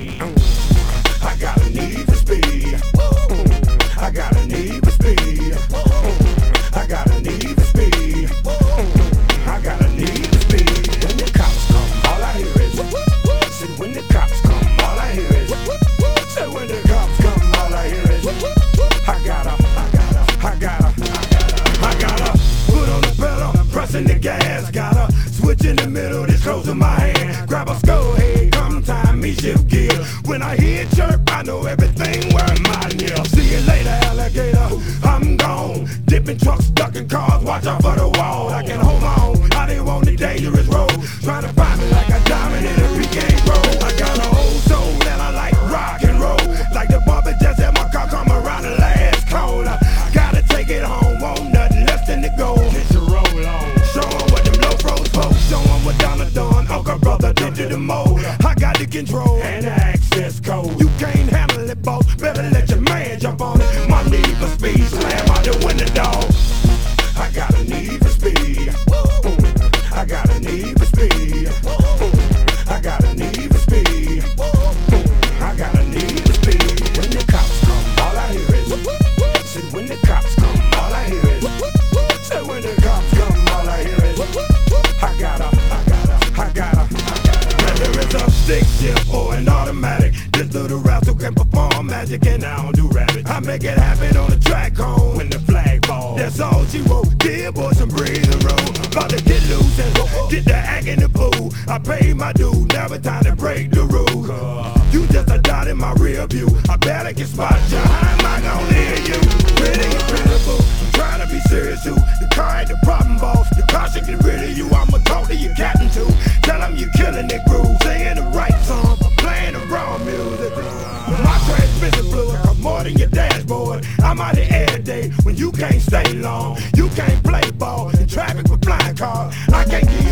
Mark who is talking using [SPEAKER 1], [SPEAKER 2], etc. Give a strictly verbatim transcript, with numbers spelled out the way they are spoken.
[SPEAKER 1] Mm. I got a need for speed. Mm. I got a need for speed. Mm. I got a need for speed. Mm. I got a need for speed. When the cops come, all I hear is. Said when the cops come, all I hear is. Said when the cops come, all I hear is. I gotta, I gotta, I gotta, I gotta put on the pedal, pressing the gas. Gotta switch in the middle, this closing my hand. Grab a skull head, come time me shift gear. When I hear chirp, I know everything where mine is. See you later, alligator. I'm gone. Dipping trucks, ducking cars, watch out for the wall. I can hold on, I didn't want the dangerous road. Trying to find me like a diamond in a P K road. I got an old soul and I like rock and roll. Like the bumper just had my car come around the last corner. Gotta take it home, want nothing less than the gold. Get your roll on. Show 'em what them low pros for. Show 'em what Donna done. Uncle brother did to the mold. I got the control and the access code. You can't handle it, boss. Better let your man jump on it. My need for speed, slam out the window, dog. I got a need for speed. Mm. I got a need for speed. Mm. I got a need for speed. Mm. I got a need for speed. When the cops come, all I hear is. Said when the cops come, all I hear is. Said when the cops come, all I hear is. I gotta, I gotta, I gotta, I gotta. Whether it's a stick shift or an automatic, this little rascal can perform magic and I don't do rabbit. I make it happen on the track home when the flag falls. That's all she wrote. Dear boy, some breathing room. About to get loose and get the act in the pool. I paid my due, never time to break the rules. You just a dot in my rear view. I bet I can spot you. How am I gonna hear you? Pretty and pitiful. I'm trying to be serious too. The car ain't the problem, boss. The car should get rid of you. I'ma talk to your captain too. Tell him you killing that groove. Singing the right song, playing the wrong music. My transmission fluid cost more than your dashboard. I'm out here every day when you can't stay long. You can't play ball in traffic with flying cars. I can't give